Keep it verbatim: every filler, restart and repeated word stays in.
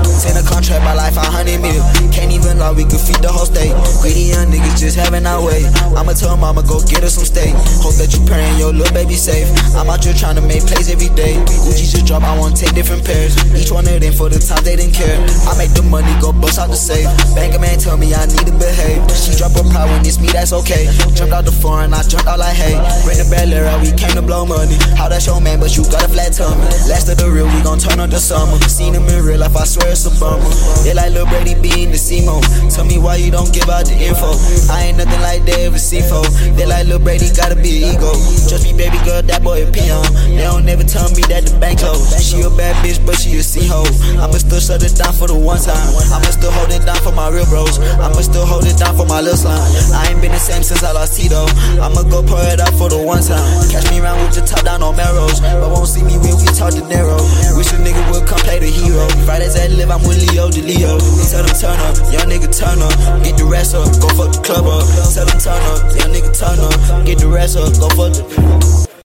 Send a contract by like five hundred mil. Can't even lie, we could feed the whole state. Greedy young niggas just having our way. I'ma tell mama go get her some steak. Hope that you praying your little baby safe. I'm out here trying to make plays every day. Gucci just drop, I wanna take different pairs. Each one of them for the time they didn't care. I make the money go bust out the safe. Banker man tell me I need to behave. She drop her pride when it's me, that's okay. Jumped out the foreign, I jumped out like hey. Bring the Bel Air, we came to blow money. How that's your man, but you got a flat tummy. Last of the real, we gon' turn on the summer. Seen him in real life, I swear it's a bummer. They like Lil Brady B in the C-Mo. Tell me why you don't give out the info. I ain't nothing like David C-Fo. They like Lil Brady, gotta be an ego. Trust me, baby girl, that boy a peon. They don't never tell me that the bank closed. She a bad bitch, but she a C-ho. I'ma still shut it down for the one time. I'ma still hold it down for my real bros. I'ma still hold it down for my little slime. I ain't been the same since I lost Tito. I'ma go pour it out for the one time. Catch me around with the top down on Melrose, but won't see me when we talk De Niro. Wish a nigga would come play the hero. Fridays at live, I'm with Leo DeLeo. Tell them turn up, young nigga turn up. Get the rest up, go fuck the club up. Tell them turn up, young nigga turn up. Get the rest up, go fuck the